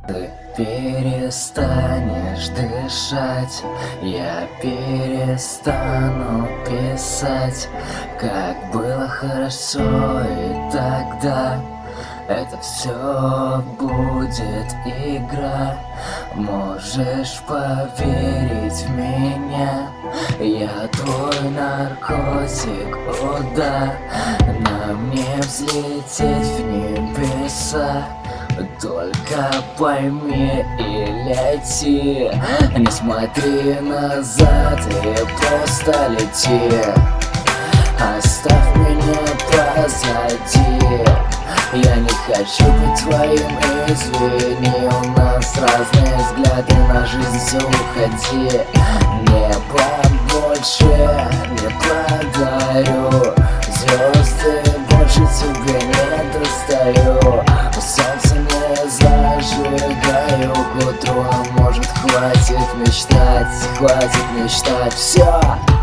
Ты перестанешь дышать, я перестану писать. Как было хорошо и тогда, это все будет игра. Можешь поверить в меня, я твой наркотик, о да. На мне взлететь в небеса, только пойми и лети. Не смотри назад и просто лети. Оставь меня позади, я не хочу быть твоим, извини. У нас разные взгляды на жизнь, все уходи. Небо больше не подарю, звезды больше тебе не достаю. Солнце не зажигаю к утру, а может хватит мечтать, все.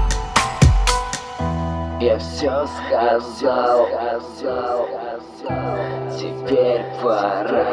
Я все сказал, теперь пора